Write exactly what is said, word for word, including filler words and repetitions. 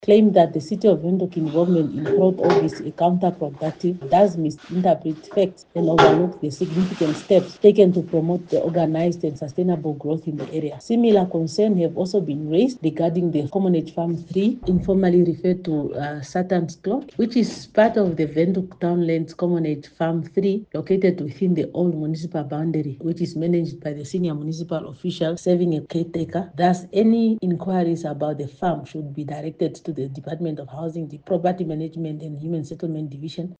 claim that the City of Windhoek involvement in fraud audits is counterproductive, does misinterpret facts, and overlooks the significant steps taken to promote the organized and sustainable growth in the area. Similar concerns have also been raised regarding the Commonwealth Farm three, informally referred to uh, Saturn's Clock, which is part of the Windhoek Townlands Commonwealth Farm three, located within the old municipal boundary, which is managed by the senior municipal official serving a caretaker. Thus, any inquiries about the farm should be directed to the Department of Housing, the Property Management and Human Settlement Division,